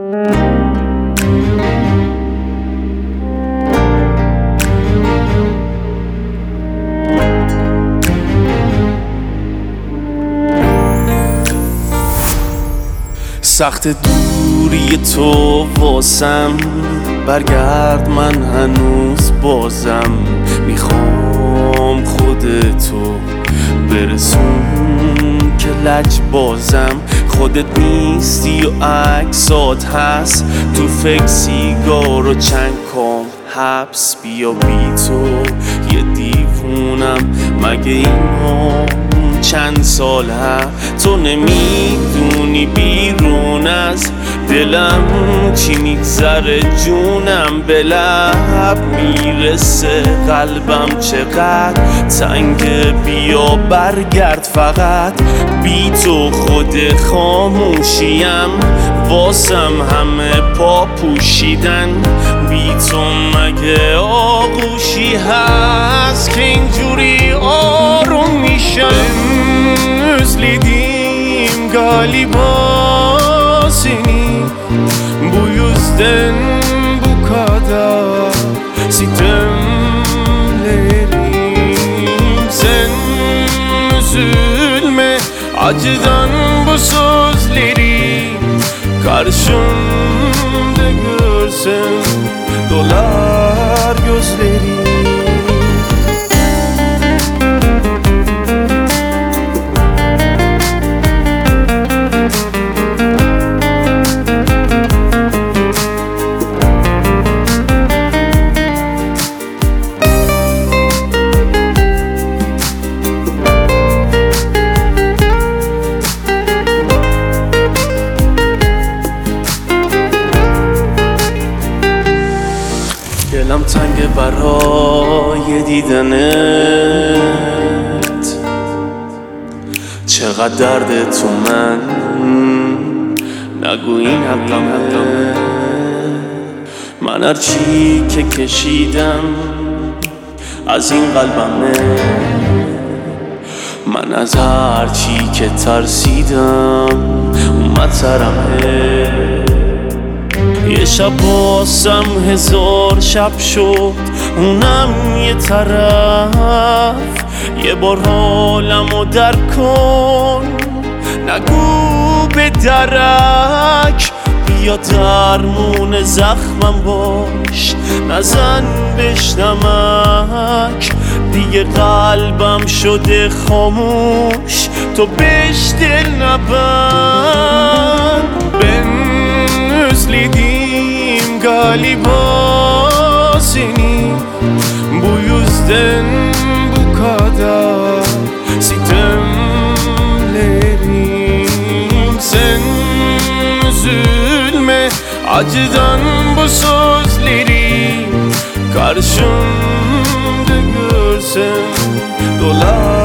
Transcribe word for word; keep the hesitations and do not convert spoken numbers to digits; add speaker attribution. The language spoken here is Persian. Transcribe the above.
Speaker 1: سخت دوری تو واسم، برگرد من هنوز بازم میخوام خودتو برسون که لج بازم. خودت نیستی و عکسات هست تو فکر سیگار و چند کام حبس. بیا بی تو یه دیوونم، مگه اینا چند سال هست تو نمیدونی بیرون از دلم چی میگذره. جونم به لب میرسه، قلبم چقدر تنگه. بیا برگرد فقط، بی تو خود خاموشیم واسم همه پا پوشیدن. بی تو مگه آغوشی هست که اینجوری آروم میشم. Özledim galiba seni, bu yüzden bu kadar sitemlerim. Sen üzülme acıdan bu sözleri, karşımda görsem dolar gözlerim. دلم تنگه برای دیدنت، چقدر درد تو من نگو این حقمه. من هرچی که کشیدم از این قلبمه، من از هرچی که ترسیدم اومد سرمه. یه شب واسم هزار شب شد، اونم یه طرف. یه بار حالمو درک کن، نگو به درک. بیا درمون زخمم باش، نزن بهش نمک. دیگه قلبم شده خاموش، تو بهش دل نبند. Özledim galiba seni, bu yüzden bu kadar sitemlerim. Sen üzülme acıdan bu sözleri, karşımda görsem dolar